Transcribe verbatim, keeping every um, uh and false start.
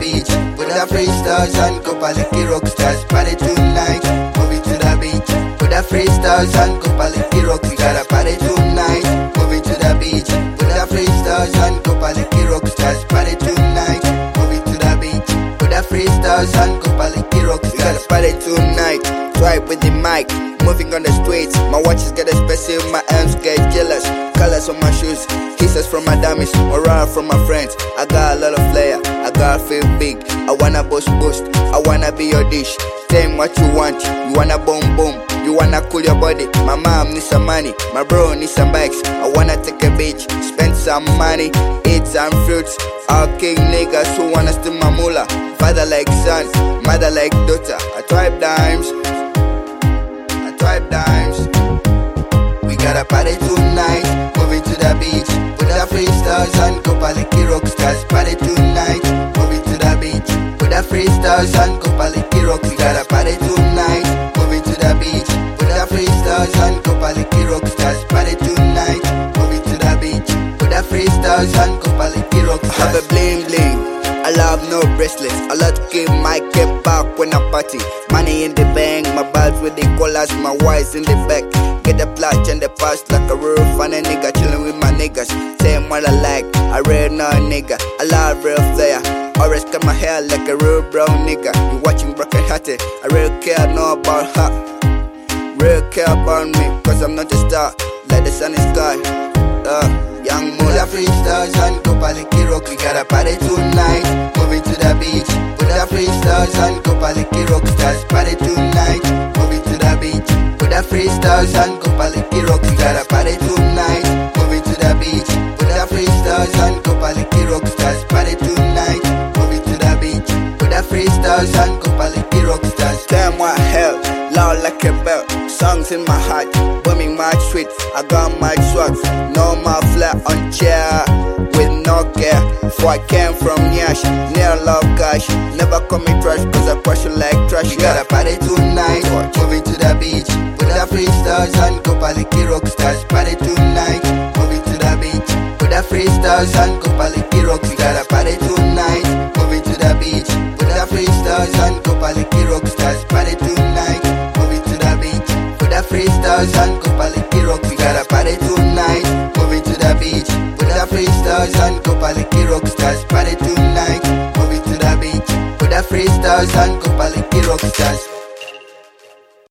beach. Put the freestyles and go paliki rockstars. Party tonight, moving to the beach. Put the freestyles and go paliki rocks. We gotta party tonight, moving to the beach. Put the freestyles and go paliki rockstars. Party tonight, moving to the beach. Put the freestyles and go paliki rocks. We gotta party tonight. Swipe with the mic, moving on the streets. My watches get expensive, my hands get jealous. Colors on my shoes, kisses from my dummies, morale from my friends. I got a lot of flair, I gotta feel big. I wanna boost boost, I wanna be your dish. Tell me what you want, you wanna boom boom, you wanna cool your body. My mom needs some money, my bro needs some bikes. I wanna take a beach, spend some money, eat some fruits. All king niggas who wanna steal my moolah. Father like son, mother like daughter. I tribe dimes, I tribe dimes. We gotta party tonight, moving to the beach. Put the freestyles and go paliki rockstars. Party tonight, moving to the beach. Put the freestyles and go paliki rocks. We gotta party tonight, moving to the beach. Put the freestyles and go paliki rockstars. Party tonight, moving to the beach. Put the freestyles and go paliki rockstars. I have a bling bling, I love no bracelets. I love to keep my cap back when I party. Money in the bank, my bags with the collars, my wires in the back. Get the plot and the past like a real funny nigga, chillin' with my niggas. Saying what I like, I real no nigga. I love real flair. Always cut my hair like a real brown nigga. You watching Broken Hearted, I real care, know about her. Real care about me, cause I'm not a star, like the sun and sky. Uh, young Mula freestyles and go paliki rock. We gotta party tonight, moving to the beach. Put the freestyles and go paliki rockstars. Party tonight, moving to the beach. Put the freestyles and go paliki rocks. We gotta party tonight, moving to the beach. Put the freestyles and go paliki rockstars. Party tonight, moving to the beach. Put the freestyles and go paliki rockstars. Damn what hell, loud like a bell. Songs in my heart, booming my street. I got my swags, no my flat on chair with no care. For I came from Nyash, near love cash. Never call me trash, cause I crush you like trash. We gotta party tonight, moving to the beach. Put the freestyles and go paliki rockstars. Party tonight, moving to the beach. Put the freestyles and go paliki rocks. We gotta party tonight, moving to the beach. Put the freestyles and go paliki rockstars. Party tonight, moving to the beach. Put the freestyles and go paliki rocks. We gotta party tonight, moving to the beach. Put the freestyles and go paliki rockstars. Party tonight, moving to the beach. Put the freestyles and go paliki rockstars.